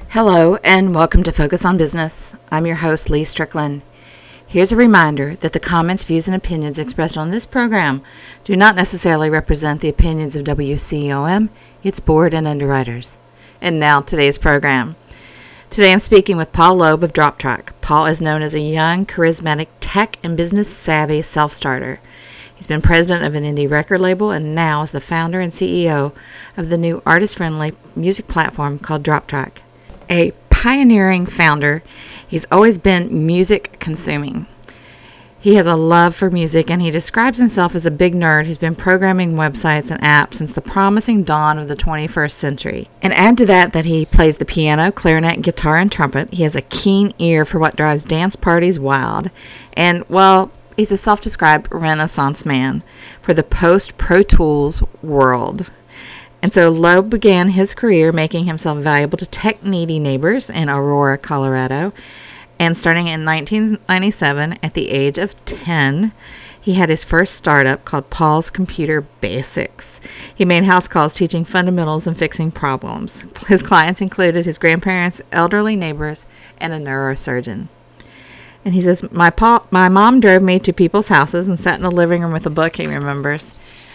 Hello and welcome to Focus on Business. I'm your host, Lee Strickland. Here's a reminder that the comments, views, and opinions expressed on this program do not necessarily represent the opinions of WCOM, its board, and underwriters. And now today's program. Today I'm speaking with Paul Loeb of DropTrack. Paul is known as a young, charismatic, tech and business-savvy self-starter. He's been president of an indie record label and now is the founder and CEO of the new artist-friendly music platform called DropTrack. A pioneering founder, he's always been music consuming. He has a love for music and he describes himself as a big nerd who's been programming websites and apps since the promising dawn of the 21st century. And add to that he plays the piano, clarinet, guitar, and trumpet. He has a keen ear for what drives dance parties wild. And, well, he's a self-described Renaissance man for the post-Pro Tools world. And so Loeb began his career making himself valuable to tech-needy neighbors in Aurora, Colorado. And starting in 1997, at the age of 10, he had his first startup called Paul's Computer Basics. He made house calls teaching fundamentals and fixing problems. His clients included his grandparents, elderly neighbors, and a neurosurgeon. And he says, my mom drove me to people's houses and sat in the living room with a book, he remembers.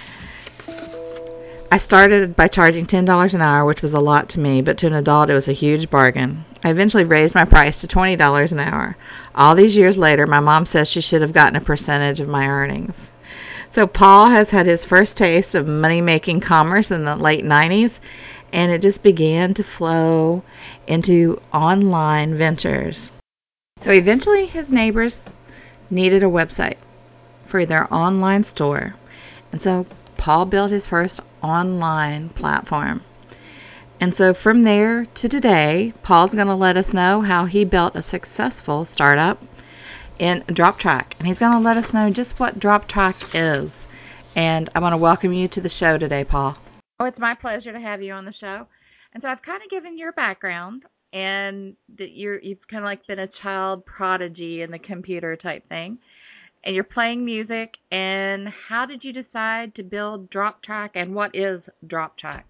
I started by charging $10 an hour, which was a lot to me, but to an adult it was a huge bargain. I eventually raised my price to $20 an hour. All these years later, my mom says she should have gotten a percentage of my earnings. So Paul has had his first taste of money-making commerce in the late 90s, and it just began to flow into online ventures. So eventually his neighbors needed a website for their online store, and so Paul built his first online platform. And so from there to today, Paul's going to let us know how he built a successful startup in DropTrack. And he's going to let us know just what DropTrack is. And I want to welcome you to the show today, Paul. Oh, it's my pleasure to have you on the show. And so I've kind of given your background and that you've kind of like been a child prodigy in the computer type thing. And you're playing music. And how did you decide to build DropTrack, and what is DropTrack?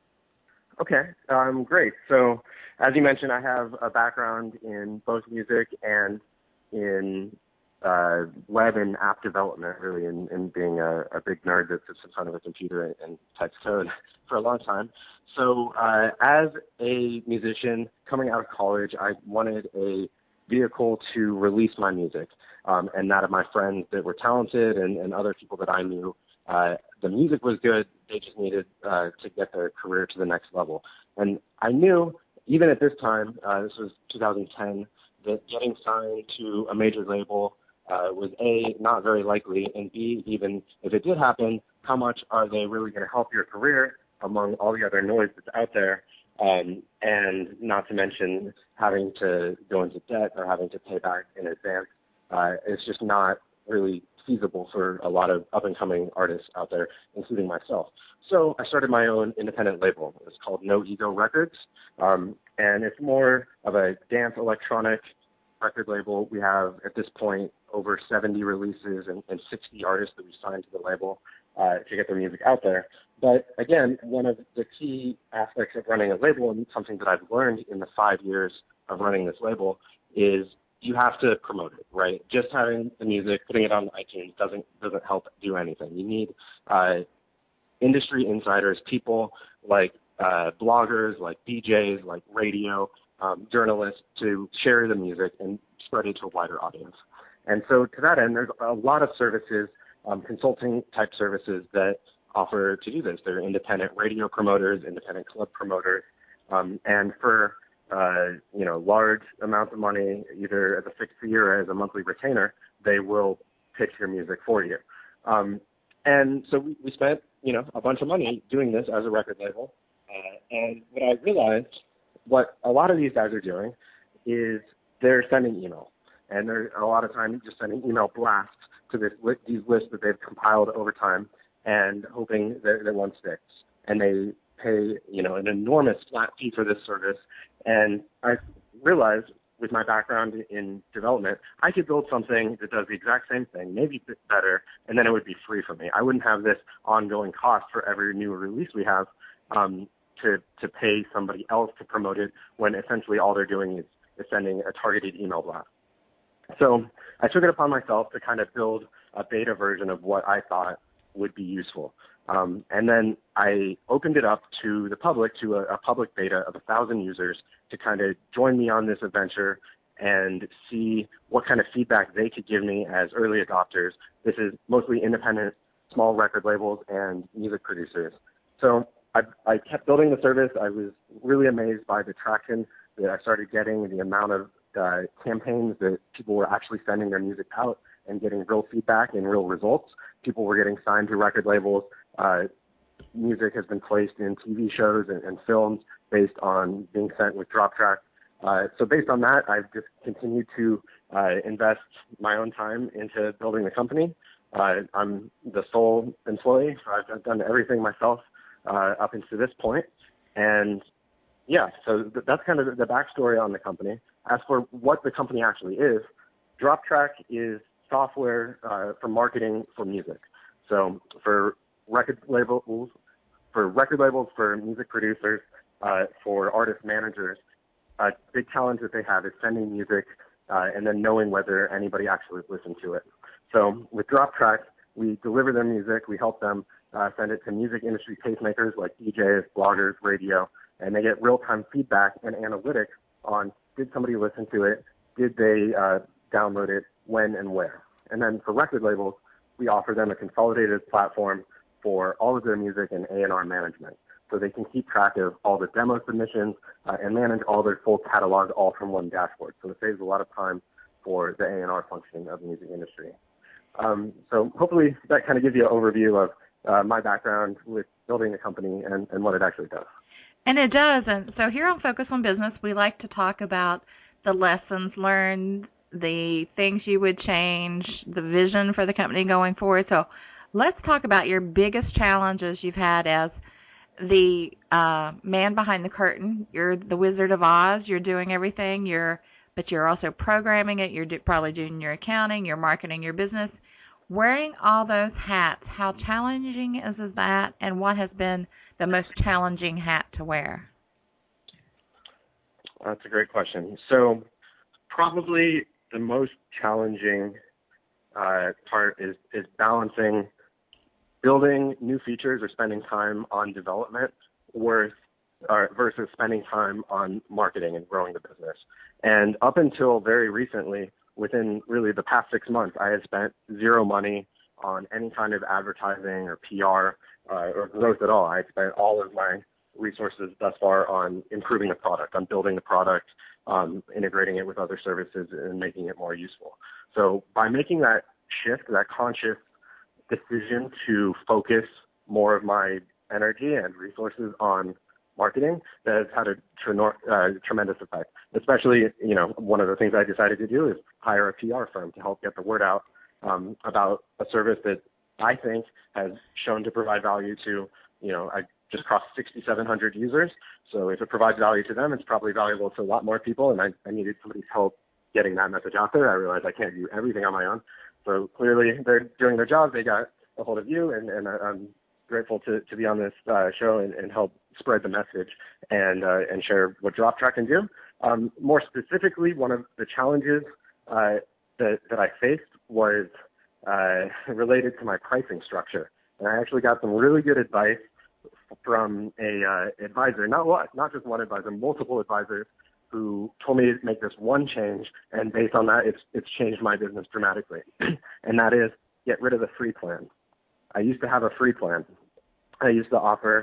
Okay, great. So, as you mentioned, I have a background in both music and in web and app development, really, in being a big nerd that sits in front of a computer and types code for a long time. So, as a musician coming out of college, I wanted a vehicle to release my music and that of my friends that were talented and other people that I knew. The music was good. They just needed to get their career to the next level. And I knew, even at this time, this was 2010, that getting signed to a major label was A, not very likely, and B, even if it did happen, how much are they really going to help your career among all the other noise that's out there, and not to mention having to go into debt or having to pay back in advance. It's just not really feasible for a lot of up-and-coming artists out there, including myself. So I started my own independent label. It's called No Ego Records, and it's more of a dance electronic record label. We have, at this point, over 70 releases and 60 artists that we signed to the label to get their music out there. But again, one of the key aspects of running a label, and something that I've learned in the 5 years of running this label, is you have to promote it, right? Just having the music, putting it on iTunes doesn't help do anything. You need industry insiders, people like bloggers, like DJs, like radio journalists to share the music and spread it to a wider audience. And so to that end, there's a lot of services, consulting type services that offer to do this. They're independent radio promoters, independent club promoters, and for large amounts of money, either as a fixed fee or as a monthly retainer, they will pitch your music for you. And so we spent, a bunch of money doing this as a record label. And what I realized, what a lot of these guys are doing is they're sending email. And they're a lot of times just sending email blasts to these lists that they've compiled over time and hoping that one sticks. And they pay, an enormous flat fee for this service. And I realized with my background in development, I could build something that does the exact same thing, maybe a bit better, and then it would be free for me. I wouldn't have this ongoing cost for every new release we have. to pay somebody else to promote it when essentially all they're doing is sending a targeted email blast. So I took it upon myself to kind of build a beta version of what I thought would be useful. And then I opened it up to the public, to a public beta of 1,000 users to kind of join me on this adventure and see what kind of feedback they could give me as early adopters. This is mostly independent, small record labels and music producers. So I kept building the service. I was really amazed by the traction that I started getting, the amount of campaigns that people were actually sending their music out and getting real feedback and real results. People were getting signed to record labels. Music has been placed in TV shows and films based on being sent with drop track. So based on that, I've just continued to invest my own time into building the company. I'm the sole employee, so I've done everything myself up until this point. And yeah, so that's kind of the backstory on the company. As for what the company actually is, DropTrack is software for marketing for music. So for record labels, for music producers, for artist managers, a big challenge that they have is sending music and then knowing whether anybody actually listened to it. So with DropTrack, we deliver their music, we help them send it to music industry tastemakers like DJs, bloggers, radio, and they get real-time feedback and analytics on did somebody listen to it, did they download it, when and where. And then for record labels, we offer them a consolidated platform for all of their music and A&R management. So they can keep track of all the demo submissions and manage all their full catalog all from one dashboard. So it saves a lot of time for the A&R function of the music industry. So hopefully that kind of gives you an overview of my background with building a company and what it actually does. And it does. And so here on Focus on Business, we like to talk about the lessons learned, the things you would change, the vision for the company going forward. So let's talk about your biggest challenges you've had as the man behind the curtain. You're the Wizard of Oz. You're doing everything. But you're also programming it. You're probably doing your accounting. You're marketing your business. Wearing all those hats, how challenging is that, and what has been the most challenging hat to wear? That's a great question. So probably the most challenging part is balancing building new features or spending time on development versus spending time on marketing and growing the business. And up until very recently, within really the past 6 months, I had spent zero money on any kind of advertising or PR or growth at all. I had spent all of my resources thus far on improving the product, on building the product, integrating it with other services and making it more useful. So by making that shift, that conscious decision to focus more of my energy and resources on marketing, that has had a tremendous effect. Especially, one of the things I decided to do is hire a PR firm to help get the word out about a service that I think has shown to provide value to, I just crossed 6,700 users. So if it provides value to them, it's probably valuable to a lot more people. And I needed somebody's help getting that message out there. I realized I can't do everything on my own. So clearly they're doing their job. They got a hold of you, and I'm grateful to be on this show and help spread the message and share what DropTrack can do. More specifically, one of the challenges that I faced was related to my pricing structure. And I actually got some really good advice from a advisor, not just one advisor, multiple advisors who told me to make this one change, and based on that, it's changed my business dramatically. And that is get rid of the free plan. I used to have a free plan. I used to offer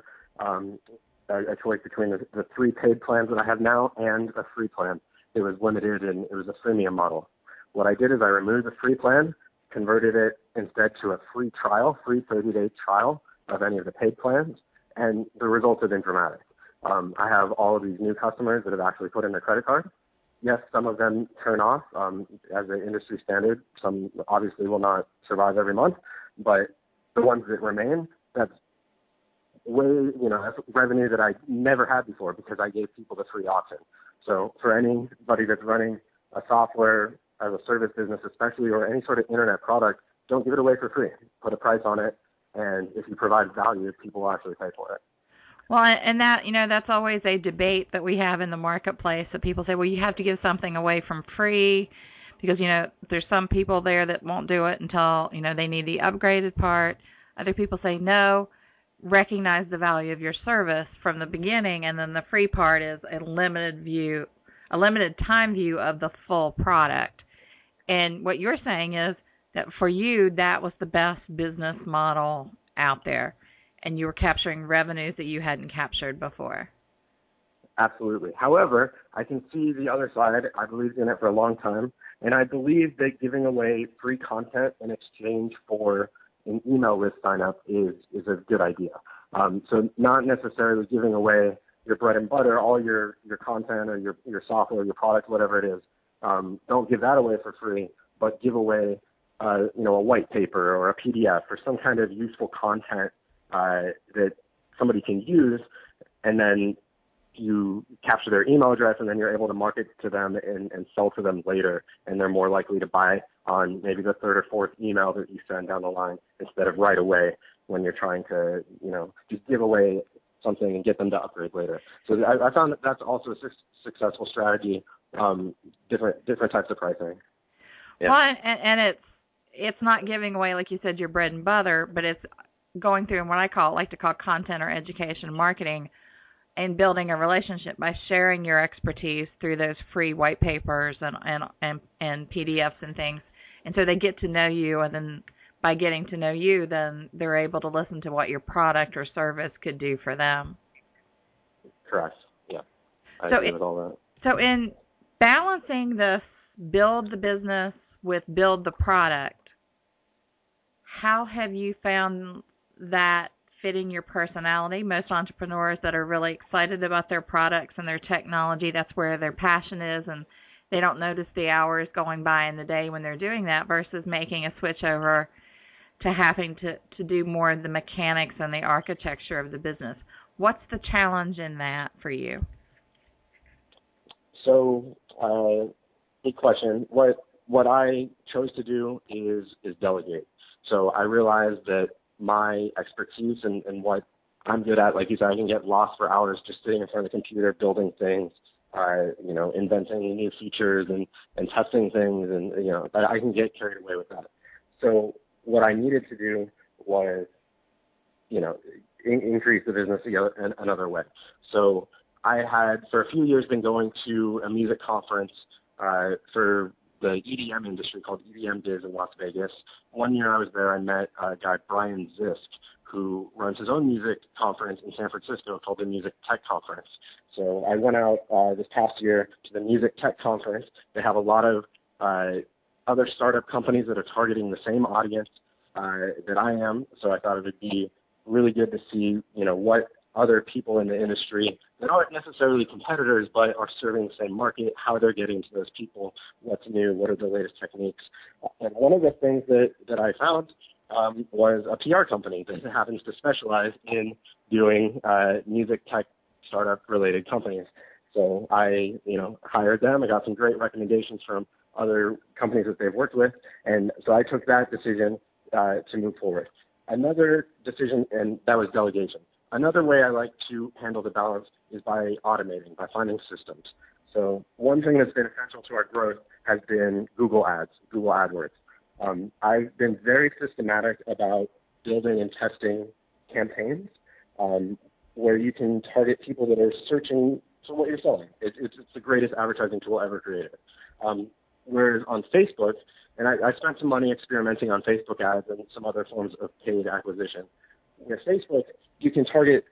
a choice between the 3 paid plans that I have now and a free plan. It was limited and it was a freemium model. What I did is I removed the free plan, converted it instead to a free 30-day trial of any of the paid plans, and the results have been dramatic. I have all of these new customers that have actually put in their credit card. Yes, some of them turn off as an industry standard. Some obviously will not survive every month, but the ones that remain, that's that's revenue that I never had before because I gave people the free option. So for anybody that's running a software as a service business, especially, or any sort of internet product, don't give it away for free. Put a price on it, and if you provide value, people will actually pay for it. Well, and that, that's always a debate that we have in the marketplace, that people say, well, you have to give something away from free because, there's some people there that won't do it until, they need the upgraded part. Other people say, no, recognize the value of your service from the beginning, and then the free part is a limited time view of the full product. And what you're saying is that for you, that was the best business model out there, and you were capturing revenues that you hadn't captured before. Absolutely. However, I can see the other side. I believed in it for a long time, and I believe that giving away free content in exchange for an email list sign up is a good idea. So not necessarily giving away your bread and butter, all your content or your software, your product, whatever it is. Don't give that away for free, but give away a white paper or a PDF or some kind of useful content that somebody can use, and then you capture their email address, and then you're able to market to them and sell to them later, and they're more likely to buy on maybe the third or fourth email that you send down the line instead of right away when you're trying to, just give away something and get them to upgrade later. So I found that that's also a successful strategy, different types of pricing. Yeah. Well, and it's not giving away, like you said, your bread and butter, but it's going through what I like to call content or education marketing, and building a relationship by sharing your expertise through those free white papers and PDFs and things. And so they get to know you, and then by getting to know you, then they're able to listen to what your product or service could do for them. Correct. Yeah. I agree with all that. So in balancing this build the business with build the product, how have you found that fitting your personality? Most entrepreneurs that are really excited about their products and their technology, that's where their passion is, and they don't notice the hours going by in the day when they're doing that, versus making a switch over to having to do more of the mechanics and the architecture of the business. What's the challenge in that for you? So, good question. What I chose to do is delegate. So I realized that my expertise and what I'm good at, like you said, I can get lost for hours just sitting in front of the computer building things, inventing new features and testing things, and I can get carried away with that. So what I needed to do was, increase the business another way. So I had for a few years been going to a music conference for the EDM industry called EDM Biz in Las Vegas. One year I was there, I met a guy, Brian Zisk, who runs his own music conference in San Francisco called the Music Tech Conference. So I went out this past year to the Music Tech Conference. They have a lot of other startup companies that are targeting the same audience that I am. So I thought it would be really good to see, what other people in the industry that aren't necessarily competitors but are serving the same market, how they're getting to those people, what's new, what are the latest techniques. And one of the things that I found was a PR company that happens to specialize in doing music tech startup related companies. So I, hired them. I got some great recommendations from other companies that they've worked with. And so I took that decision to move forward. Another decision, and that was delegation. Another way I like to handle the balance is by automating, by finding systems. So one thing that's been essential to our growth has been Google Ads, Google AdWords. I've been very systematic about building and testing campaigns where you can target people that are searching for what you're selling. It's the greatest advertising tool ever created. Whereas on Facebook, and I spent some money experimenting on Facebook ads and some other forms of paid acquisition. With Facebook, you can target,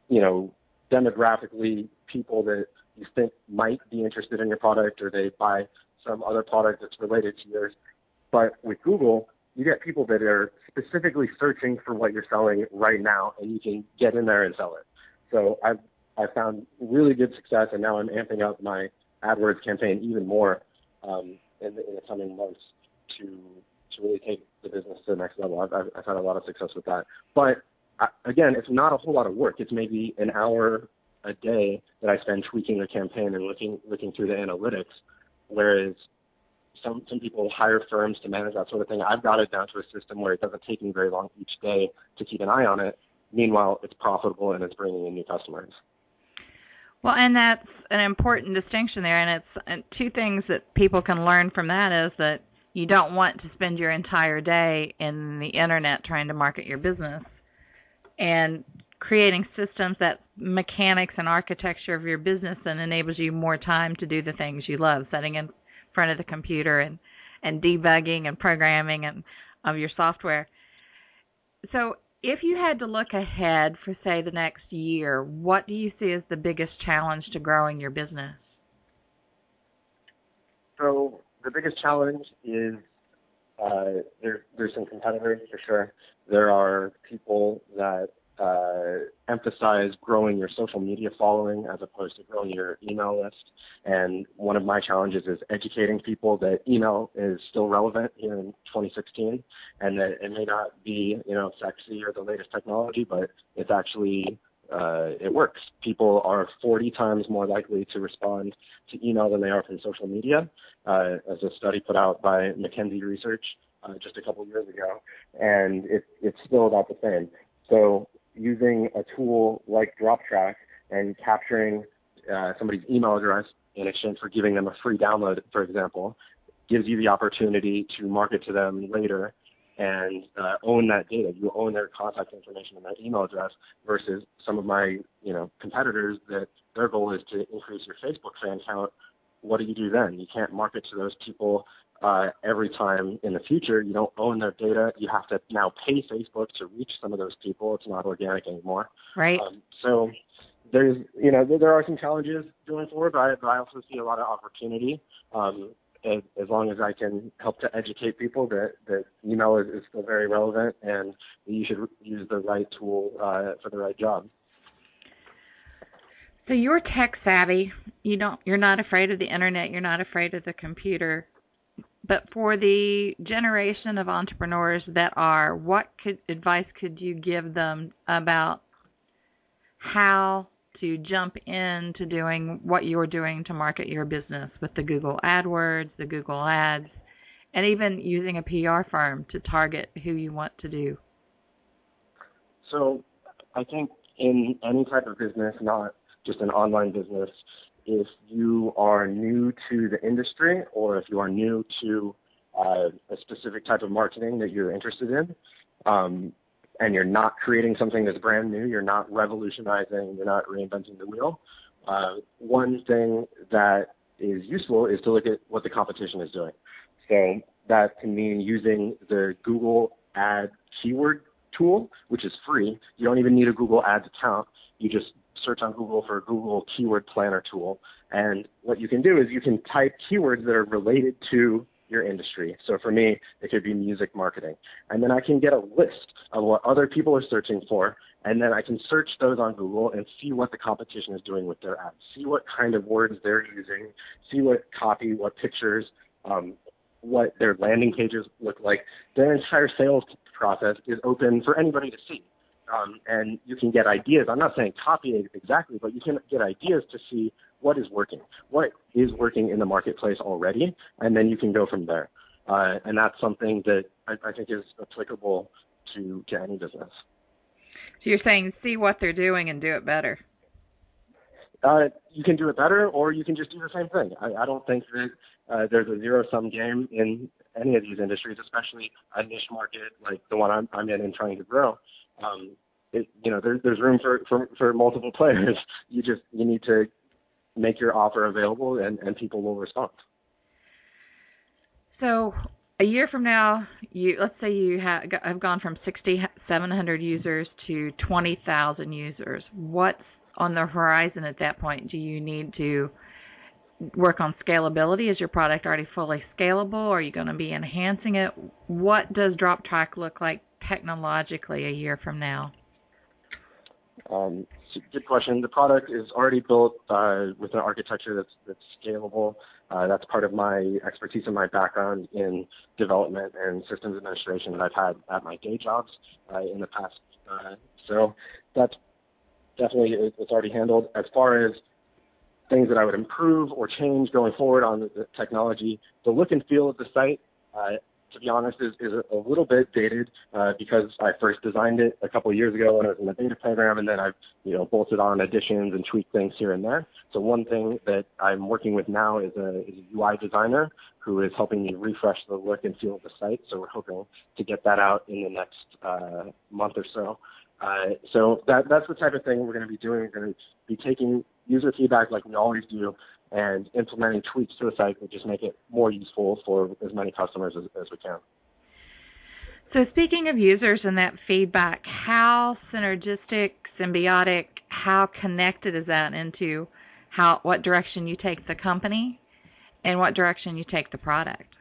demographically people that you think might be interested in your product, or they buy some other product that's related to yours. But with Google, you get people that are specifically searching for what you're selling right now, and you can get in there and sell it. So I've found really good success, and now I'm amping up my AdWords campaign even more in the coming months to really take the business to the next level. I've had a lot of success with that. But again, it's not a whole lot of work. It's maybe an hour a day that I spend tweaking the campaign and looking through the analytics, whereas some people hire firms to manage that sort of thing. I've got it down to a system where it doesn't take me very long each day to keep an eye on it, Meanwhile, it's profitable and it's bringing in new customers. Well, and that's an important distinction there, and two things that people can learn from that is that you don't want to spend your entire day in the internet trying to market your business, and creating systems that mechanics and architecture of your business then enables you more time to do the things you love, sitting in front of the computer and debugging and programming and of your software. So if you had to look ahead for, say, the next year, what do you see as the biggest challenge to growing your business? So the biggest challenge is there's some competitors for sure. There are people that emphasize growing your social media following as opposed to growing your email list. And one of my challenges is educating people that email is still relevant here in 2016, and that it may not be, sexy or the latest technology, but it's actually it works. People are 40 times more likely to respond to email than they are from social media, as a study put out by McKinsey Research just a couple years ago, and it's still about the same. So using a tool like DropTrack and capturing somebody's email address in exchange for giving them a free download, for example, gives you the opportunity to market to them later and own that data. You own their contact information and their email address versus some of my competitors that their goal is to increase your Facebook fan count. What do you do then? You can't market to those people every time in the future. You don't own their data. You have to now pay Facebook to reach some of those people. It's not organic anymore. Right. So there are some challenges going forward, but I also see a lot of opportunity. As long as I can help to educate people that email is still very relevant and you should use the right tool for the right job. So you're tech savvy. You're not afraid of the internet. You're not afraid of the computer. But for the generation of entrepreneurs that are, what advice could you give them about how to jump into doing what you're doing to market your business with the Google AdWords, the Google Ads, and even using a PR firm to target who you want to do? So I think in any type of business, not just an online business, if you are new to the industry or if you are new to a specific type of marketing that you're interested in, and you're not creating something that's brand new, you're not revolutionizing, you're not reinventing the wheel, one thing that is useful is to look at what the competition is doing. So that can mean using the Google Ad keyword tool, which is free. You don't even need a Google Ads account. You just search on Google for Google Keyword Planner tool. And what you can do is you can type keywords that are related to your industry. So for me, it could be music marketing. And then I can get a list of what other people are searching for, and then I can search those on Google and see what the competition is doing with their ads, see what kind of words they're using, see what copy, what pictures, what their landing pages look like. Their entire sales process is open for anybody to see. And you can get ideas. I'm not saying copy it exactly, but you can get ideas to see what is working in the marketplace already, and then you can go from there. And that's something that I think is applicable to any business. So you're saying see what they're doing and do it better. You can do it better, or you can just do the same thing. I don't think that there's a zero-sum game in any of these industries, especially a niche market like the one I'm in and trying to grow. There's room for multiple players. You need to make your offer available, and people will respond. So a year from now, let's say you have gone from 6,700 users to 20,000 users. What's on the horizon at that point? Do you need to work on scalability? Is your product already fully scalable? Are you going to be enhancing it? What does DropTrack look like technologically a year from now? Good question. The product is already built with an architecture that's scalable. That's part of my expertise and my background in development and systems administration that I've had at my day jobs in the past. So that's definitely, it's already handled. As far as things that I would improve or change going forward on the technology, the look and feel of the site, to be honest, is a little bit dated because I first designed it a couple of years ago when I was in the beta program, and then I've bolted on additions and tweaked things here and there. So one thing that I'm working with now is a UI designer who is helping me refresh the look and feel of the site. So we're hoping to get that out in the next month or so. So that's the type of thing we're going to be doing. We're going to be taking user feedback like we always do and implementing tweaks to the site that just make it more useful for as many customers as we can. So speaking of users and that feedback, how synergistic, symbiotic, how connected is that into what direction you take the company and what direction you take the product?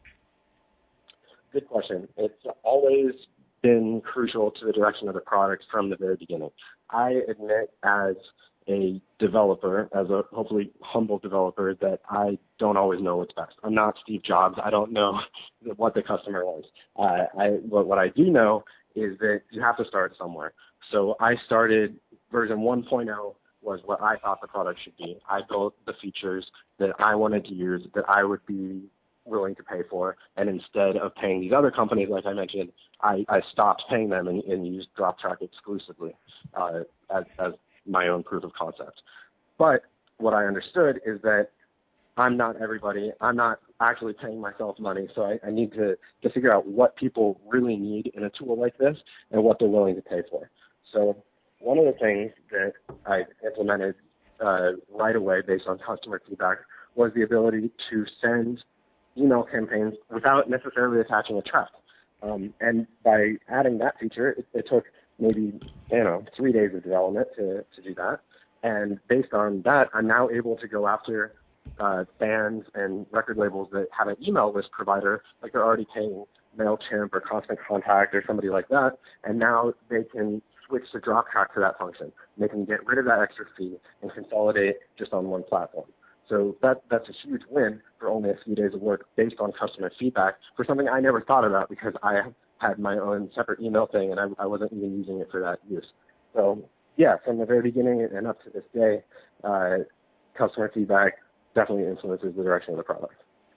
Good question. It's always been crucial to the direction of the product from the very beginning. I admit as a developer, as a hopefully humble developer, that I don't always know what's best. I'm not Steve Jobs. I don't know what the customer wants. What I do know is that you have to start somewhere. So I started version 1.0 was what I thought the product should be. I built the features that I wanted to use, that I would be willing to pay for, and instead of paying these other companies, like I mentioned, I stopped paying them and used DropTrack exclusively as my own proof of concept. But what I understood is that I'm not everybody. I'm not actually paying myself money, so I need to figure out what people really need in a tool like this and what they're willing to pay for. So one of the things that I implemented right away based on customer feedback was the ability to send email campaigns without necessarily attaching a track. And by adding that feature, it took maybe 3 days of development to do that. And based on that, I'm now able to go after bands and record labels that have an email list provider, like they're already paying MailChimp or Constant Contact or somebody like that, and now they can switch to DropTrack to that function. They can get rid of that extra fee and consolidate just on one platform. So that's a huge win for only a few days of work based on customer feedback for something I never thought about because I had my own separate email thing and I wasn't even using it for that use. So yeah, from the very beginning and up to this day, customer feedback definitely influences the direction of the product.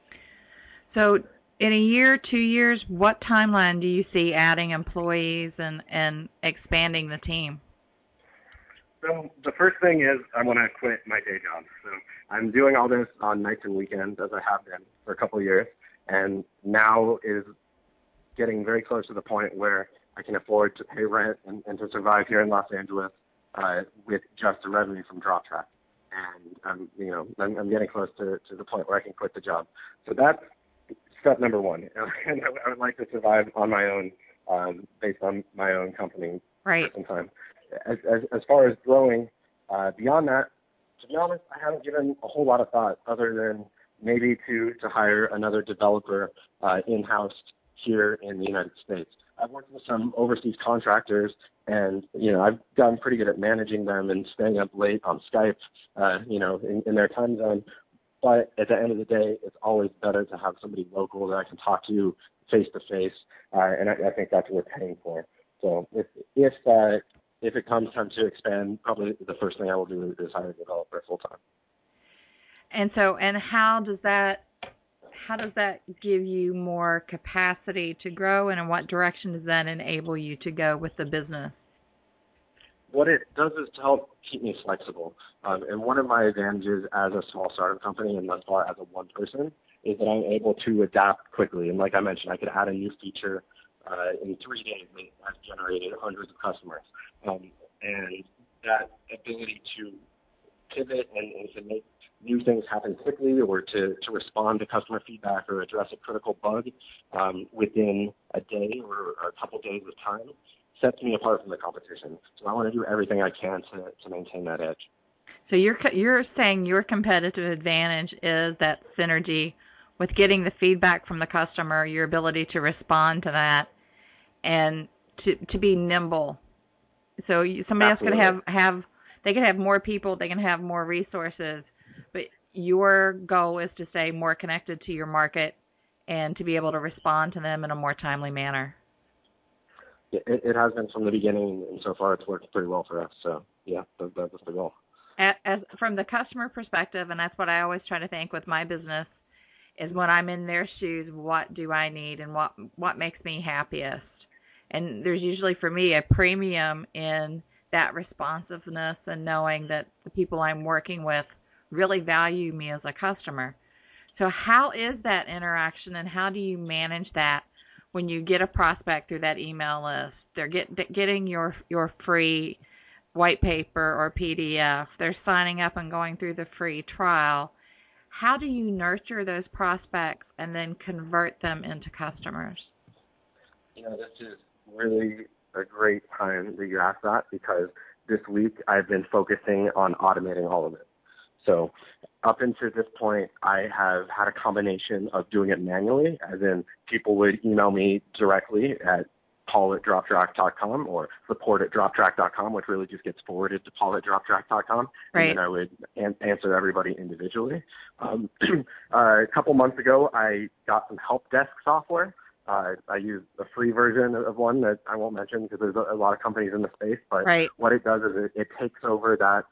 So in a year, 2 years, what timeline do you see adding employees and expanding the team? So the first thing is I want to quit my day job. So I'm doing all this on nights and weekends as I have been for a couple of years, and now is getting very close to the point where I can afford to pay rent and to survive here in Los Angeles with just the revenue from DropTrack. And I'm getting close to the point where I can quit the job. So that's step number one. And I would like to survive on my own based on my own company right. for some time. As far as growing beyond that, to be honest, I haven't given a whole lot of thought other than maybe to hire another developer in-house here in the United States. I've worked with some overseas contractors, and I've gotten pretty good at managing them and staying up late on Skype, in their time zone. But at the end of the day, it's always better to have somebody local that I can talk to face to face, and I think that's what we're paying for. So if it comes time to expand, probably the first thing I will do is hire a developer full time. And how does that give you more capacity to grow, and in what direction does that enable you to go with the business? What it does is to help keep me flexible. And one of my advantages as a small startup company and thus far as a one person is that I'm able to adapt quickly. And like I mentioned, I could add a new feature in 3 days that has generated hundreds of customers. And that ability to pivot and to make new things happen quickly or to respond to customer feedback or address a critical bug within a day or a couple days of time sets me apart from the competition. So I want to do everything I can to maintain that edge. So you're saying your competitive advantage is that synergy with getting the feedback from the customer, your ability to respond to that, and to be nimble. So somebody Absolutely. else could they can have more people, they can have more resources, but your goal is to stay more connected to your market and to be able to respond to them in a more timely manner. It has been from the beginning, and so far it's worked pretty well for us. So, yeah, that's the goal. As from the customer perspective, and that's what I always try to think with my business, is when I'm in their shoes, what do I need and what makes me happiest? And there's usually for me a premium in that responsiveness and knowing that the people I'm working with really value me as a customer. So how is that interaction and how do you manage that when you get a prospect through that email list? They're getting your free white paper or PDF. They're signing up and going through the free trial. How do you nurture those prospects and then convert them into customers? This is really a great time that you asked that, because this week I've been focusing on automating all of it. So up until this point, I have had a combination of doing it manually, as in people would email me directly at paul@droptrack.com or support@droptrack.com, which really just gets forwarded to paul@droptrack.com. Right. And then I would answer everybody individually. A couple months ago, I got some help desk software. I use a free version of one that I won't mention because there's a lot of companies in the space. But right. What it does is it takes over that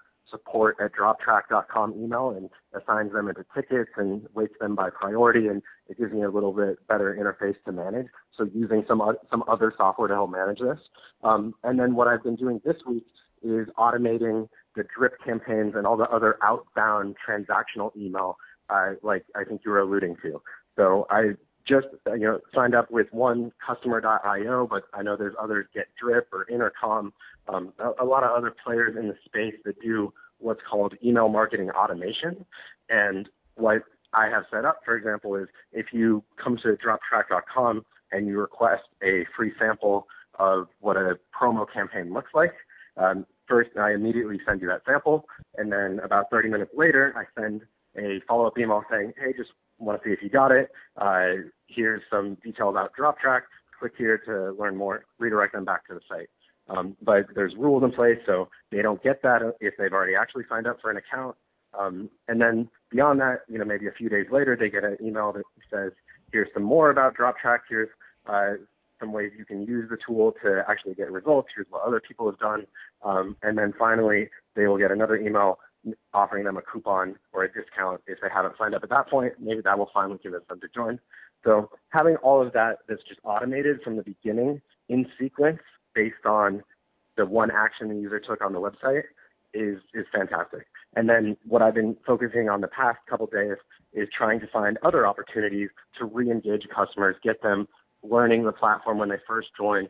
support@droptrack.com email and assigns them into tickets and weights them by priority, and it gives me a little bit better interface to manage. So using some other software to help manage this. And then what I've been doing this week is automating the drip campaigns and all the other outbound transactional email, like I think you were alluding to. So I just signed up with one customer.io, but I know there's others, Get Drip or Intercom, a lot of other players in the space that do what's called email marketing automation. And what I have set up, for example, is if you come to droptrack.com and you request a free sample of what a promo campaign looks like, first I immediately send you that sample, and then about 30 minutes later I send a follow-up email saying, hey, just want to see if you got it. Here's some detail about DropTrack. Click here to learn more. Redirect them back to the site. But there's rules in place, so they don't get that if they've already actually signed up for an account. And then beyond that, maybe a few days later, they get an email that says, here's some more about DropTrack. Here's some ways you can use the tool to actually get results. Here's what other people have done. And then finally, they will get another email offering them a coupon or a discount if they haven't signed up at that point. Maybe that will finally convince them to join. So having all of that that's just automated from the beginning in sequence based on the one action the user took on the website is fantastic. And then what I've been focusing on the past couple of days is trying to find other opportunities to re-engage customers, get them learning the platform when they first join,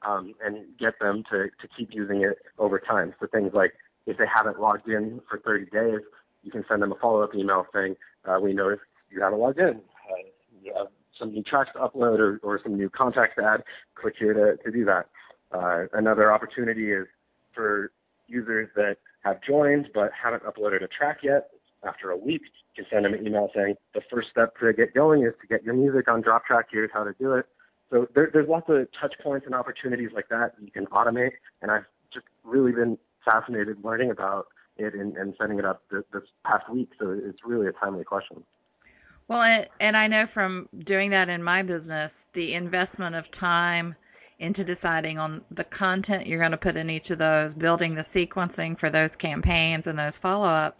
and get them to keep using it over time. So things like if they haven't logged in for 30 days, you can send them a follow-up email saying, we noticed you haven't logged in. You have some new tracks to upload or some new contacts to add. Click here to do that. Another opportunity is for users that have joined but haven't uploaded a track yet. After a week, you can send them an email saying, the first step to get going is to get your music on DropTrack. Here's how to do it. So there's lots of touch points and opportunities like that you can automate, and I've just really been fascinated learning about it and setting it up this past week. So it's really a timely question. Well, and I know from doing that in my business, the investment of time into deciding on the content you're going to put in each of those, building the sequencing for those campaigns and those follow-ups,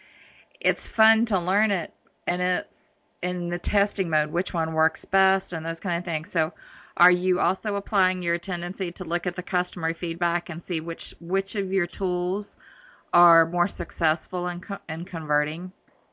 it's fun to learn it, and it's in the testing mode, which one works best and those kind of things. So are you also applying your tendency to look at the customer feedback and see which of your tools are more successful in converting?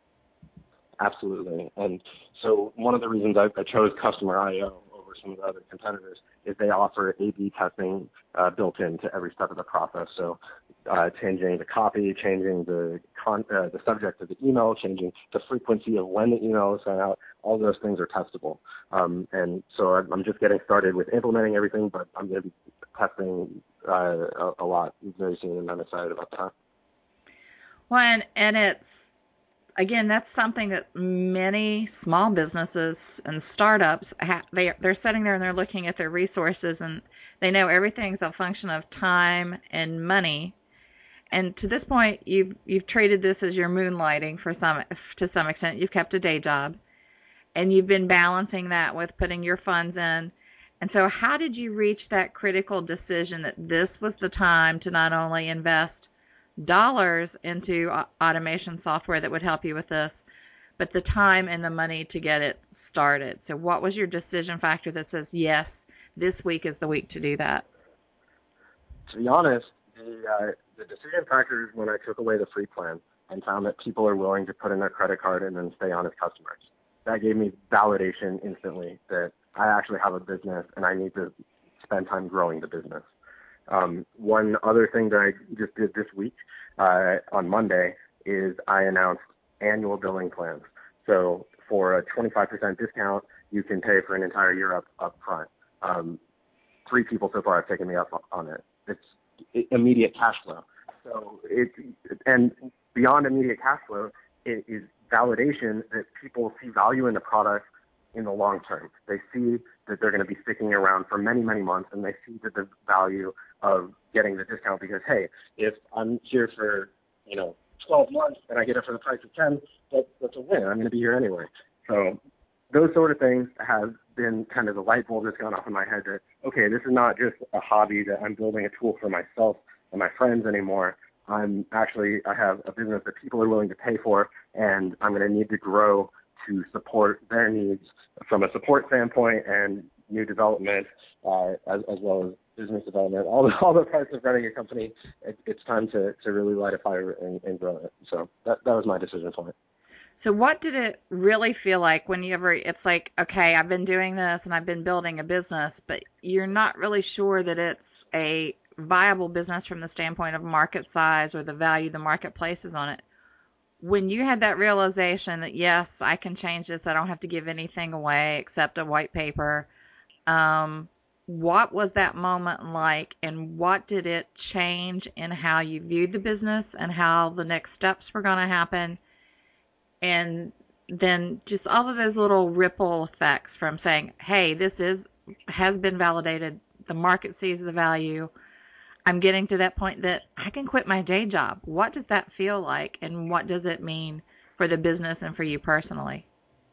Absolutely. And so one of the reasons I chose Customer.io over some of the other competitors is they offer A/B testing built into every step of the process. So changing the copy, changing the subject of the email, changing the frequency of when the email is sent out, all those things are testable. And so I'm just getting started with implementing everything, but I'm going to be testing a lot very soon, and I'm excited about that. Well, and it's, again, that's something that many small businesses and startups, they're sitting there and they're looking at their resources, and they know everything's a function of time and money. And to this point, you've treated this as your moonlighting to some extent. You've kept a day job, and you've been balancing that with putting your funds in. And so how did you reach that critical decision that this was the time to not only invest dollars into automation software that would help you with this, but the time and the money to get it started. So what was your decision factor that says, yes, this week is the week to do that? To be honest, the decision factor is when I took away the free plan and found that people are willing to put in their credit card and then stay on as customers. That gave me validation instantly that I actually have a business and I need to spend time growing the business. One other thing that I just did this week on Monday is I announced annual billing plans. So for a 25% discount, you can pay for an entire year up front. 3 people so far have taken me up on it. It's immediate cash flow. So and beyond immediate cash flow, it is validation that people see value in the product in the long term. They see that they're going to be sticking around for many, many months, and they see that the value of getting the discount because, hey, if I'm here for, 12 months and I get it for the price of 10, that's a win. I'm going to be here anyway. So those sort of things have been kind of the light bulb that's gone off in my head that, okay, this is not just a hobby that I'm building a tool for myself and my friends anymore. I have a business that people are willing to pay for, and I'm going to need to grow to support their needs from a support standpoint and new development, as well as business development, all the parts of running a company. It's time to really light a fire and grow it. So that was my decision point. So what did it really feel like it's like, okay, I've been doing this and I've been building a business, but you're not really sure that it's a viable business from the standpoint of market size or the value the market places on it. When you had that realization that, yes, I can change this, I don't have to give anything away except a white paper, what was that moment like, and what did it change in how you viewed the business and how the next steps were going to happen? And then just all of those little ripple effects from saying, hey, this has been validated, the market sees the value, I'm getting to that point that I can quit my day job. What does that feel like, and what does it mean for the business and for you personally?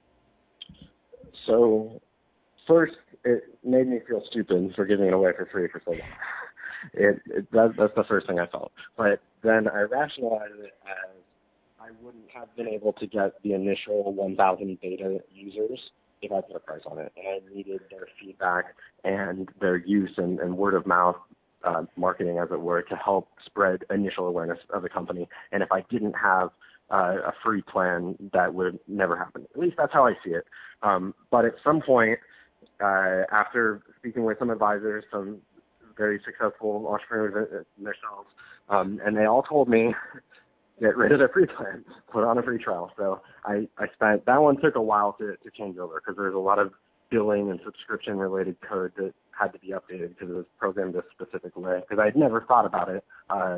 So first, it made me feel stupid for giving it away for free for so long. That's the first thing I felt. But then I rationalized it as I wouldn't have been able to get the initial 1,000 beta users if I put a price on it. And I needed their feedback and their use and word of mouth marketing, as it were, to help spread initial awareness of the company. And if I didn't have a free plan, that would never happen. At least that's how I see it. But at some point, after speaking with some advisors, some very successful entrepreneurs themselves, and they all told me, get rid of the free plan, put on a free trial. So I spent, that one took a while to change over because there's a lot of billing and subscription related code that had to be updated because it was programmed a specific way. Because I'd never thought about it,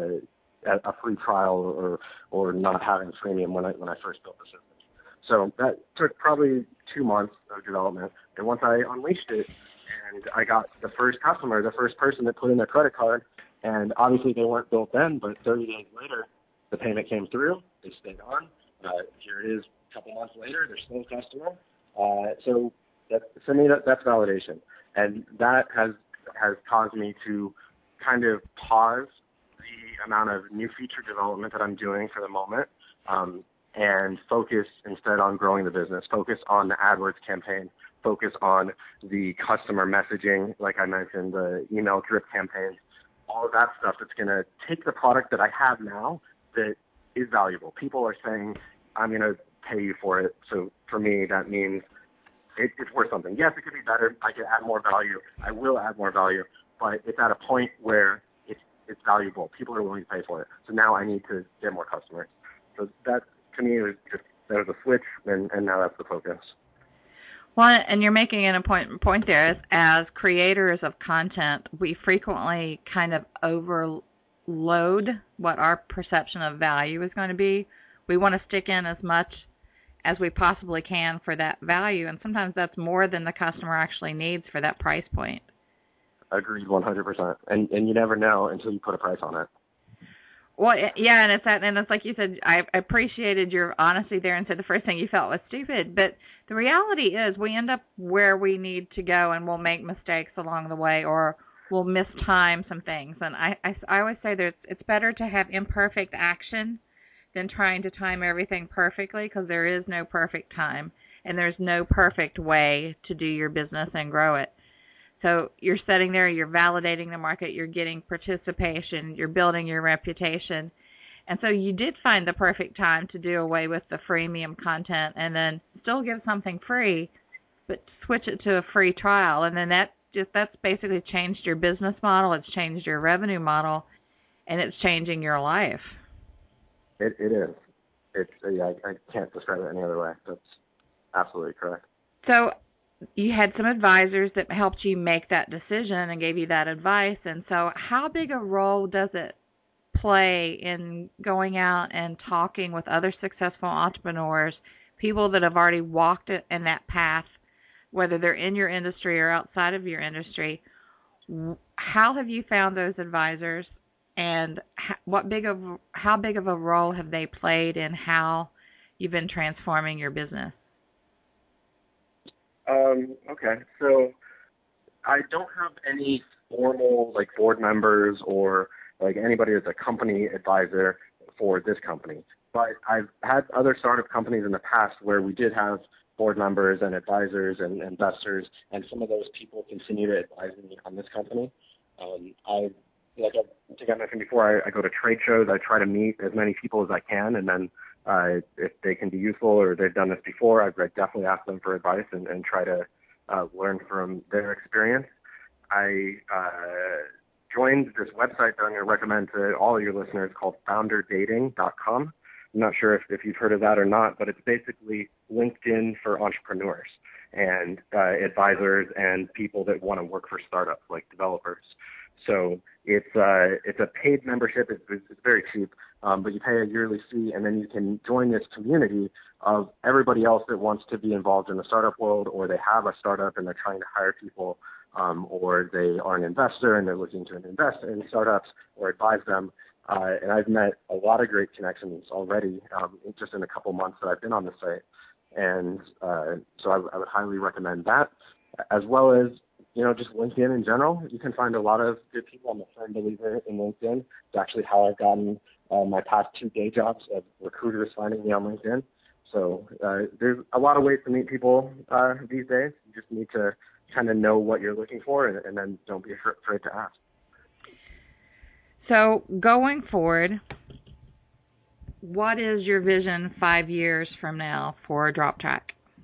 a free trial or not having freemium when I first built the system. So that took probably 2 months of development. And once I unleashed it and I got the first customer, the first person that put in their credit card, and obviously they weren't built then, but 30 days later, the payment came through. They stayed on. Here it is a couple months later. They're still a customer. So for me, that's validation. And that has caused me to kind of pause the amount of new feature development that I'm doing for the moment and focus instead on growing the business, focus on the AdWords campaign, focus on the customer messaging, like I mentioned, the email drip campaigns, all of that stuff that's going to take the product that I have now that is valuable. People are saying, I'm going to pay you for it. So for me, that means it's worth something. Yes, it could be better. I could add more value. I will add more value. But it's at a point where it's valuable. People are willing to pay for it. So now I need to get more customers. So that, to me, was a switch, and now that's the focus. Well, and you're making an important point there. As creators of content, we frequently kind of overload what our perception of value is going to be. We want to stick in as much as we possibly can for that value, and sometimes that's more than the customer actually needs for that price point. Agreed, 100%. And you never know until you put a price on it. Well, yeah, and it's like you said, I appreciated your honesty there and said the first thing you felt was stupid. But the reality is we end up where we need to go, and we'll make mistakes along the way, or we'll mistime some things. And I always say it's better to have imperfect action than trying to time everything perfectly, because there is no perfect time and there's no perfect way to do your business and grow it. So you're sitting there, you're validating the market, you're getting participation, you're building your reputation. And so you did find the perfect time to do away with the freemium content and then still give something free, but switch it to a free trial. And then that's basically changed your business model, it's changed your revenue model, and it's changing your life. It is. I can't describe it any other way. That's absolutely correct. So you had some advisors that helped you make that decision and gave you that advice. And so how big a role does it play in going out and talking with other successful entrepreneurs, people that have already walked in that path, whether they're in your industry or outside of your industry? How have you found those advisors, and how big of a role have they played in how you've been transforming your business? Okay, so I don't have any formal like board members or like anybody that's a company advisor for this company, but I've had other startup companies in the past where we did have board members and advisors and investors, and some of those people continue to advise me on this company. Like I think I mentioned before, I go to trade shows. I try to meet as many people as I can, and then if they can be useful or they've done this before, I definitely ask them for advice and try to learn from their experience. I joined this website that I'm going to recommend to all of your listeners called founderdating.com. I'm not sure if you've heard of that or not, but it's basically LinkedIn for entrepreneurs and advisors and people that want to work for startups like developers. So it's a paid membership. It's very cheap, but you pay a yearly fee, and then you can join this community of everybody else that wants to be involved in the startup world, or they have a startup and they're trying to hire people, or they are an investor and they're looking to invest in startups or advise them. And I've met a lot of great connections already just in a couple months that I've been on the site. And so I would highly recommend that, as well as, just LinkedIn in general. You can find a lot of good people. I'm a firm believer in LinkedIn. It's actually how I've gotten my past 2 day jobs of recruiters finding me on LinkedIn. So there's a lot of ways to meet people these days. You just need to kind of know what you're looking for, and then don't be afraid to ask. So going forward, what is your vision 5 years from now for DropTrack?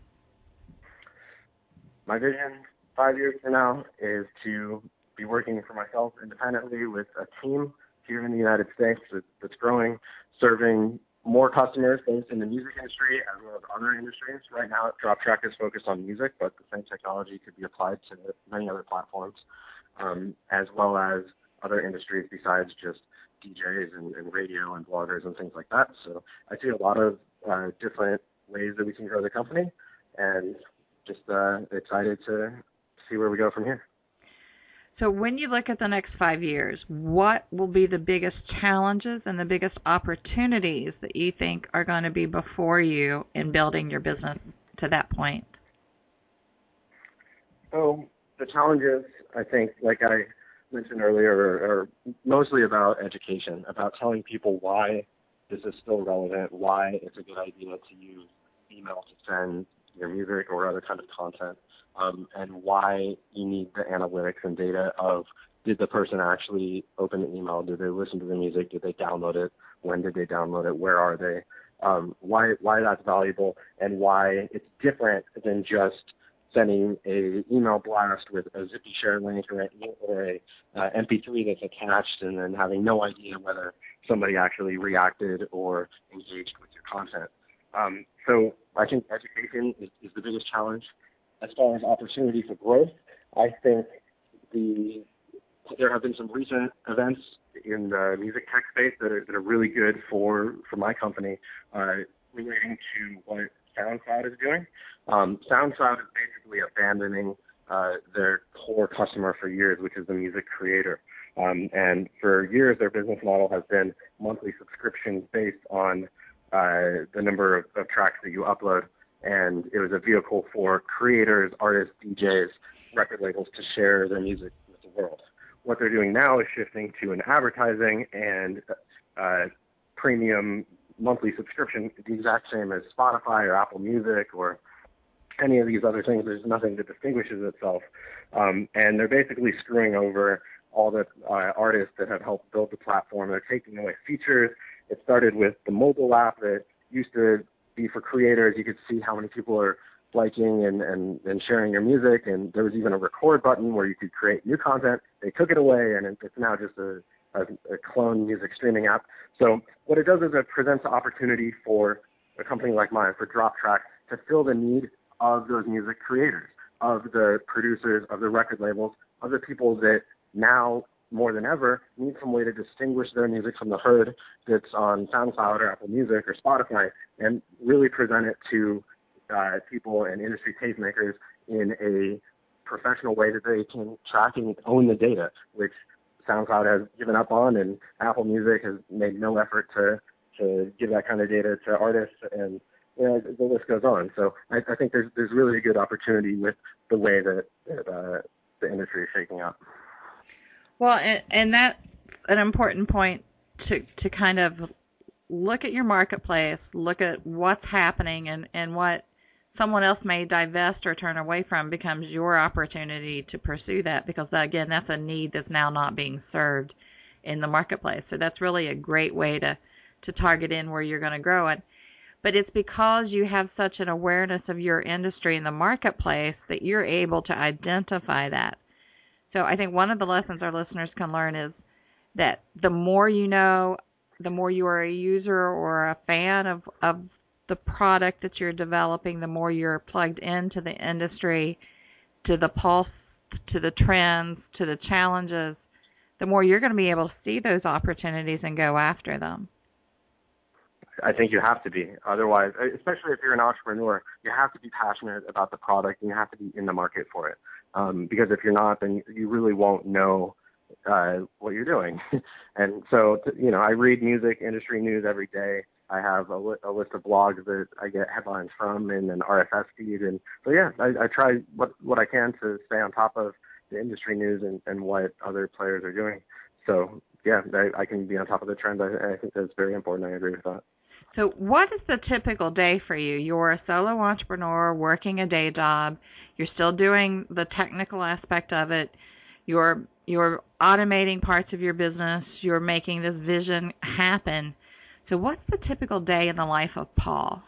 My vision 5 years from now is to be working for myself independently with a team here in the United States that's growing, serving more customers both in the music industry as well as other industries. Right now, DropTrack is focused on music, but the same technology could be applied to many other platforms, as well as other industries besides just DJs and radio and bloggers and things like that. So I see a lot of different ways that we can grow the company, and just excited to see where we go from here. So when you look at the next 5 years, what will be the biggest challenges and the biggest opportunities that you think are going to be before you in building your business to that point? So the challenges, I think, like I mentioned earlier, are mostly about education, about telling people why this is still relevant, why it's a good idea to use email to send your music or other kind of content, and why you need the analytics and data of, did the person actually open the email? Did they listen to the music? Did they download it? When did they download it? Where are they? Why that's valuable, and why it's different than just sending a email blast with a Zippy share link or a MP3 that's attached, and then having no idea whether somebody actually reacted or engaged with your content. So I think education is the biggest challenge. As far as opportunity for growth, I think there have been some recent events in the music tech space that are really good for my company, relating to what SoundCloud is doing. SoundCloud is basically abandoning their core customer for years, which is the music creator. And for years, their business model has been monthly subscriptions based on the number of tracks that you upload. And it was a vehicle for creators, artists, DJs, record labels to share their music with the world. What they're doing now is shifting to an advertising and premium monthly subscription the exact same as Spotify or Apple Music or any of these other things. There's nothing that distinguishes itself. And they're basically screwing over all the artists that have helped build the platform. They're taking away features. It started with the mobile app that used to be for creators. You could see how many people are liking and sharing your music, and there was even a record button where you could create new content. They took it away, and it's now just a clone music streaming app. So what it does is it presents an opportunity for a company like mine, for DropTrack, to fill the need of those music creators, of the producers, of the record labels, of the people that now more than ever need some way to distinguish their music from the herd that's on SoundCloud or Apple Music or Spotify, and really present it to people and industry tastemakers in a professional way that they can track and own the data, which SoundCloud has given up on, and Apple Music has made no effort to give that kind of data to artists, and the list goes on. So I think there's really a good opportunity with the way that the industry is shaking up. Well, and that's an important point to kind of look at your marketplace, look at what's happening, and what someone else may divest or turn away from becomes your opportunity to pursue that, because, again, that's a need that's now not being served in the marketplace. So that's really a great way to target in where you're going to grow it. But it's because you have such an awareness of your industry in the marketplace that you're able to identify that. So I think one of the lessons our listeners can learn is that the more you know, the more you are a user or a fan of the product that you're developing, the more you're plugged into the industry, to the pulse, to the trends, to the challenges, the more you're going to be able to see those opportunities and go after them. I think you have to be. Otherwise, especially if you're an entrepreneur, you have to be passionate about the product and you have to be in the market for it. Because if you're not, then you really won't know what you're doing. And so, I read music industry news every day. I have a list of blogs that I get headlines from and an RSS feed. And so, I try what I can to stay on top of the industry news and what other players are doing. So, I can be on top of the trends. I think that's very important. I agree with that. So what is the typical day for you? You're a solo entrepreneur working a day job. You're still doing the technical aspect of it. You're automating parts of your business. You're making this vision happen. So what's the typical day in the life of Paul?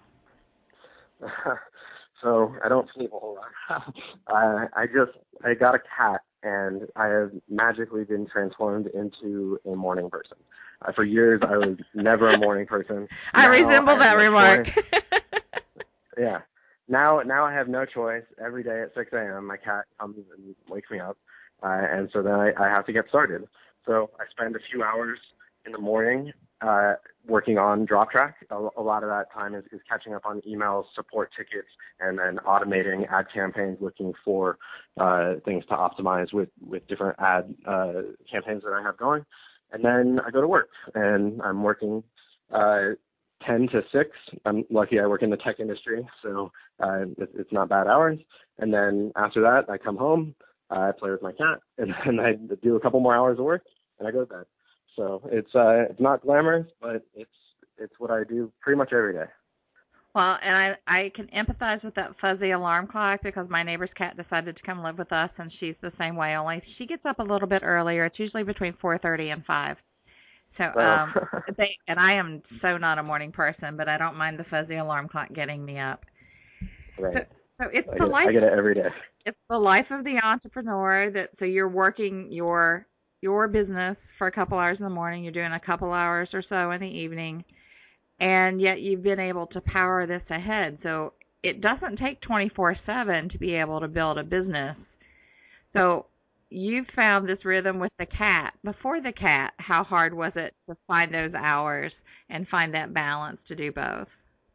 So I don't sleep a whole lot. I got a cat, and I have magically been transformed into a morning person. For years, I was never a morning person. I resemble that remark. Yeah. Now I have no choice. Every day at 6 a.m., my cat comes and wakes me up, and so then I have to get started. So I spend a few hours in the morning working on DropTrack. A lot of that time is catching up on emails, support tickets, and then automating ad campaigns, looking for things to optimize with different ad campaigns that I have going. And then I go to work, and I'm working 10 to 6. I'm lucky I work in the tech industry, so it's not bad hours. And then after that, I come home, I play with my cat, and then I do a couple more hours of work, and I go to bed. So it's not glamorous, but it's what I do pretty much every day. Well, and I can empathize with that fuzzy alarm clock, because my neighbor's cat decided to come live with us, and she's the same way, only she gets up a little bit earlier. It's usually between 4:30 and 5. So and I am so not a morning person, but I don't mind the fuzzy alarm clock getting me up. Right. So it's I get it every day. It's the life of the entrepreneur. So you're working your business for a couple hours in the morning, you're doing a couple hours or so in the evening, and yet you've been able to power this ahead. So it doesn't take 24/7 to be able to build a business. So you found this rhythm with the cat. Before the cat, how hard was it to find those hours and find that balance to do both?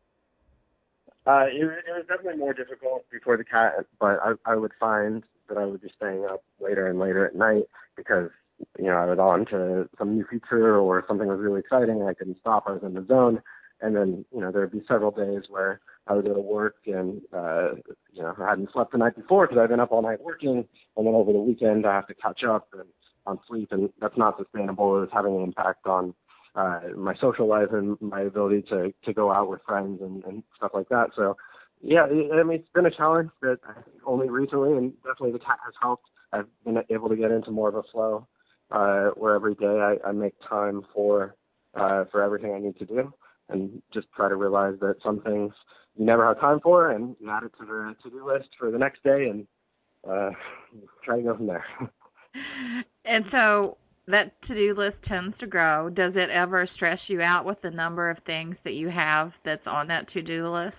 It was definitely more difficult before the cat, but I would find that I would be staying up later and later at night because, I was on to some new feature or something was really exciting and I couldn't stop. I was in the zone. And then, there would be several days where I would go to work and, I hadn't slept the night before because I've been up all night working. And then over the weekend, I have to catch up on sleep. And that's not sustainable. It was having an impact on my social life and my ability to go out with friends and stuff like that. So yeah, I mean, it's been a challenge that I think only recently, and definitely the cat has helped. I've been able to get into more of a flow where every day I make time for everything I need to do, and just try to realize that some things you never have time for, and you add it to the to-do list for the next day, and try to go from there. And so that to-do list tends to grow. Does it ever stress you out with the number of things that you have that's on that to-do list?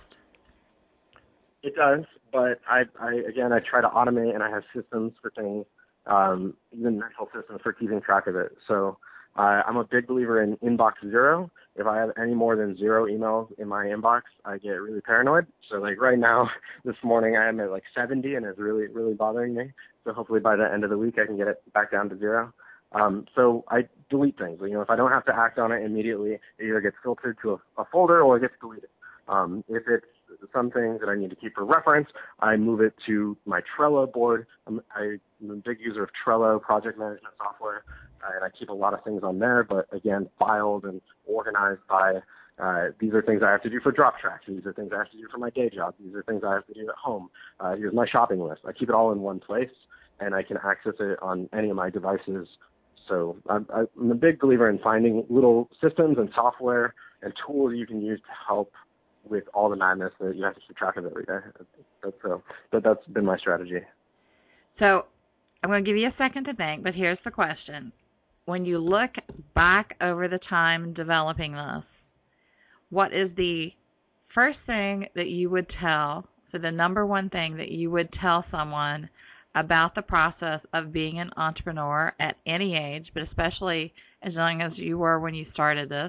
It does, but I try to automate, and I have systems for things, even mental systems for keeping track of it. So I'm a big believer in inbox zero. If I have any more than 0 emails in my inbox, I get really paranoid. So like right now, this morning, I am at like 70, and it's really, really bothering me. So hopefully by the end of the week, I can get it back down to 0. So I delete things. You know, if I don't have to act on it immediately, it either gets filtered to a folder or it gets deleted. If it's some things that I need to keep for reference, I move it to my Trello board. I'm a big user of Trello project management software, and I keep a lot of things on there, but again, filed and organized by these are things I have to do for drop tracks. These are things I have to do for my day job. These are things I have to do at home. Here's my shopping list. I keep it all in one place, and I can access it on any of my devices. So I'm a big believer in finding little systems and software and tools you can use to help with all the madness that you have to keep track of every day. That's been my strategy. So I'm going to give you a second to think, but here's the question. When you look back over the time developing this, what is the first thing that you would tell, so the number one thing that you would tell someone about the process of being an entrepreneur at any age, but especially as young as you were when you started this,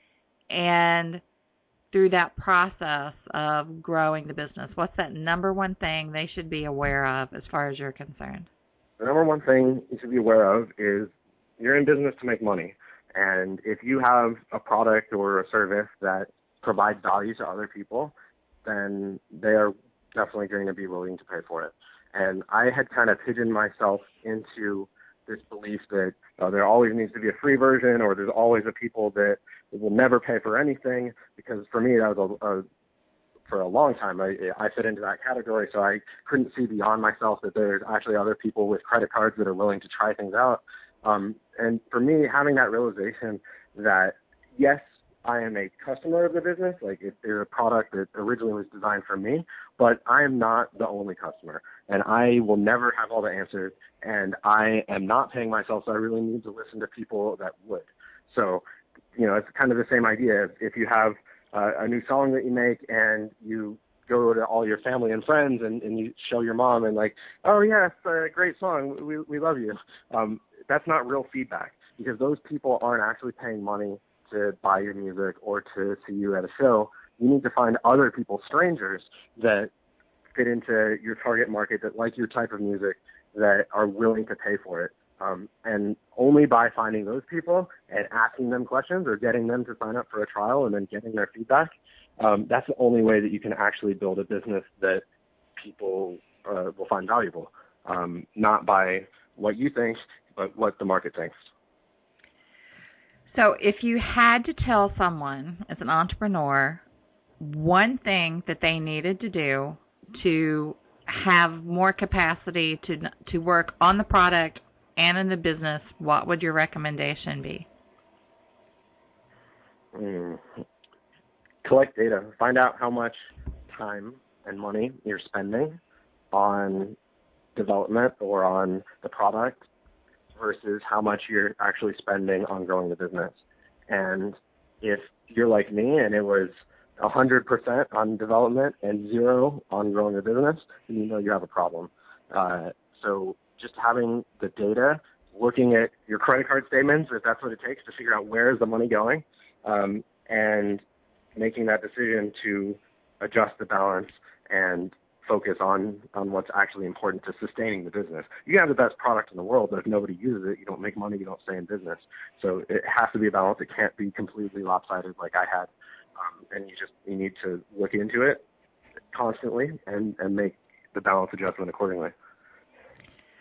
and through that process of growing the business? What's that number one thing they should be aware of as far as you're concerned? The number one thing you should be aware of is you're in business to make money. And if you have a product or a service that provides value to other people, then they are definitely going to be willing to pay for it. And I had kind of pigeoned myself into this belief that there always needs to be a free version, or there's always a people that will never pay for anything, because for me, that was for a long time, I fit into that category, so I couldn't see beyond myself that there's actually other people with credit cards that are willing to try things out. And for me, having that realization that, yes, I am a customer of the business, like if there's a product that originally was designed for me, but I am not the only customer, and I will never have all the answers, and I am not paying myself, so I really need to listen to people that would. So, you know, it's kind of the same idea. If you have a new song that you make and you go to all your family and friends and you show your mom and like, oh yes, great song, we love you. That's not real feedback, because those people aren't actually paying money to buy your music or to see you at a show. You need to find other people, strangers, that fit into your target market, that like your type of music, that are willing to pay for it. And only by finding those people and asking them questions or getting them to sign up for a trial and then getting their feedback, that's the only way that you can actually build a business that people will find valuable, not by what you think, but what the market thinks. So if you had to tell someone as an entrepreneur one thing that they needed to do to have more capacity to work on the product and in the business, what would your recommendation be? Collect data. Find out how much time and money you're spending on development or on the product versus how much you're actually spending on growing the business. And if you're like me and it was 100% on development and 0 on growing the business, then you know you have a problem. So just having the data, looking at your credit card statements, if that's what it takes to figure out where is the money going, and making that decision to adjust the balance and focus on what's actually important to sustaining the business. You can have the best product in the world, but if nobody uses it, you don't make money, you don't stay in business. So it has to be a balance. It can't be completely lopsided like I had. And you need to look into it constantly and make the balance adjustment accordingly.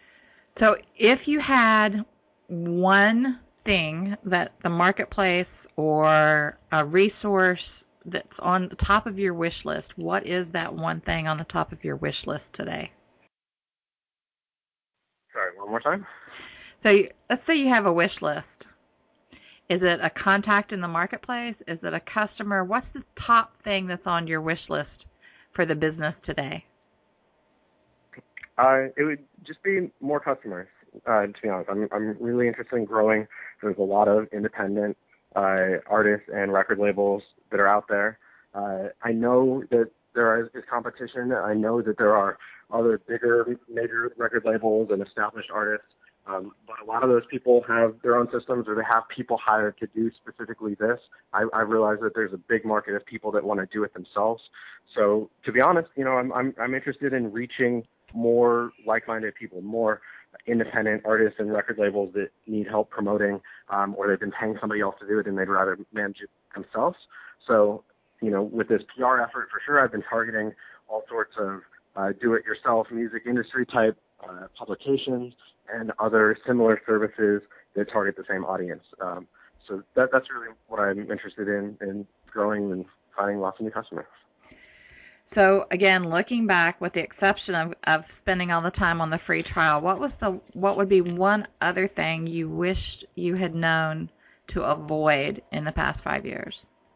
So if you had one thing that the marketplace or a resource that's on the top of your wish list, what is that one thing on the top of your wish list today? Sorry, one more time? So let's say you have a wish list. Is it a contact in the marketplace? Is it a customer? What's the top thing that's on your wish list for the business today? It would just be more customers, to be honest. I'm really interested in growing. There's a lot of independent artists and record labels that are out there. I know that there is competition. I know that there are other bigger, major record labels and established artists. But a lot of those people have their own systems, or they have people hired to do specifically this. I realize that there's a big market of people that want to do it themselves. So to be honest, I'm interested in reaching more like-minded people, more independent artists and record labels that need help promoting, or they've been paying somebody else to do it and they'd rather manage it themselves. So, with this PR effort, for sure, I've been targeting all sorts of do-it-yourself music industry type publications and other similar services that target the same audience. So that's really what I'm interested in growing and finding lots of new customers. So again, looking back, with the exception of spending all the time on the free trial, what would be one other thing you wished you had known to avoid in the past 5 years?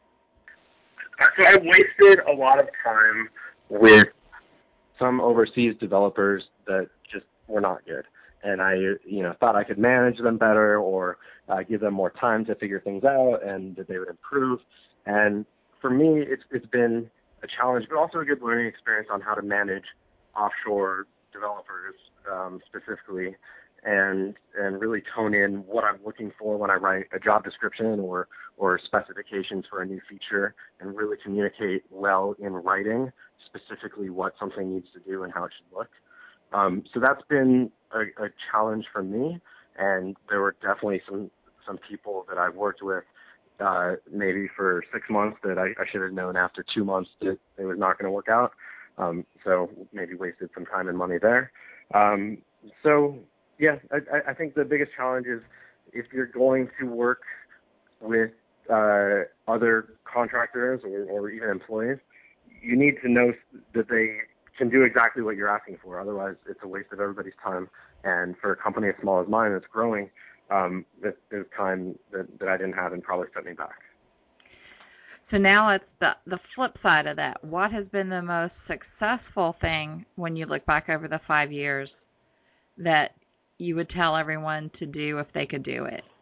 So I wasted a lot of time with some overseas developers that just were not good. And I, thought I could manage them better, or give them more time to figure things out and that they would improve. And for me, it's been a challenge, but also a good learning experience on how to manage offshore developers specifically, and really tone in what I'm looking for when I write a job description or specifications for a new feature, and really communicate well in writing specifically what something needs to do and how it should look. So that's been a challenge for me, and there were definitely some people that I've worked with maybe for 6 months that I should have known after 2 months that it was not going to work out. So maybe wasted some time and money there. I think the biggest challenge is, if you're going to work with other contractors or even employees, you need to know that they can do exactly what you're asking for. Otherwise, it's a waste of everybody's time. And for a company as small as mine that's growing, there's time that I didn't have and probably set me back. So now it's the flip side of that. What has been the most successful thing when you look back over the 5 years that you would tell everyone to do if they could do it?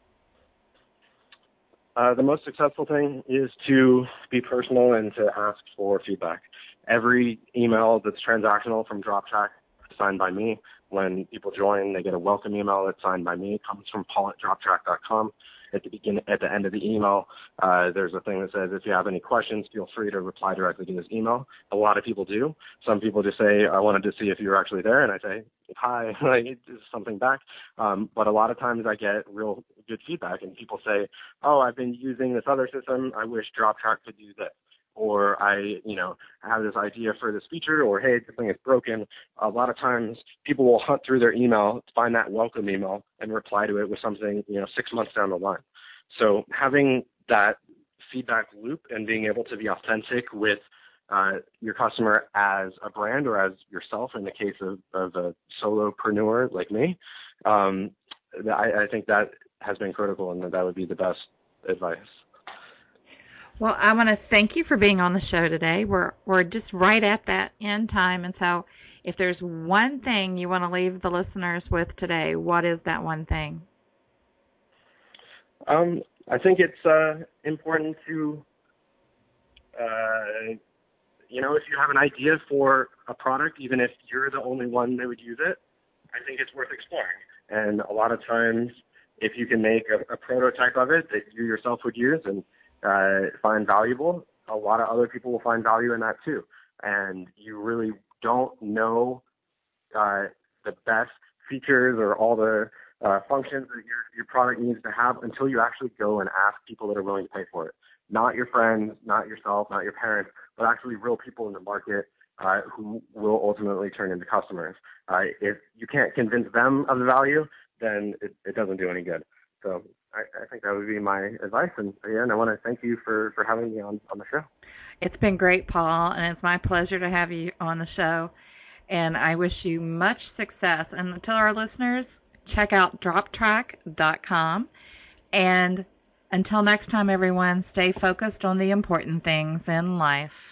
The most successful thing is to be personal and to ask for feedback. Every email that's transactional from DropTrack is signed by me. When people join, they get a welcome email that's signed by me. It comes from paul@droptrack.com. At the end of the email, there's a thing that says, if you have any questions, feel free to reply directly to this email. A lot of people do. Some people just say, I wanted to see if you were actually there, and I say, hi, something back. But a lot of times I get real good feedback, and people say, oh, I've been using this other system. I wish DropTrack could do this. Or I have this idea for this feature, or hey, this thing is broken. A lot of times people will hunt through their email, find that welcome email, and reply to it with something, 6 months down the line. So having that feedback loop and being able to be authentic with your customer as a brand or as yourself, in the case of a solopreneur like me, I think that has been critical, and that would be the best advice. Well, I want to thank you for being on the show today. We're just right at that end time, and so if there's one thing you want to leave the listeners with today, what is that one thing? I think it's important to, if you have an idea for a product, even if you're the only one that would use it, I think it's worth exploring. And a lot of times, if you can make a prototype of it that you yourself would use and find valuable, a lot of other people will find value in that too. And you really don't know the best features or all the functions that your product needs to have until you actually go and ask people that are willing to pay for it. Not your friends, not yourself, not your parents, but actually real people in the market who will ultimately turn into customers. If you can't convince them of the value, then it doesn't do any good. So I think that would be my advice. And again, I want to thank you for having me on the show. It's been great, Paul, and it's my pleasure to have you on the show. And I wish you much success. And to our listeners, check out droptrack.com. And until next time, everyone, stay focused on the important things in life.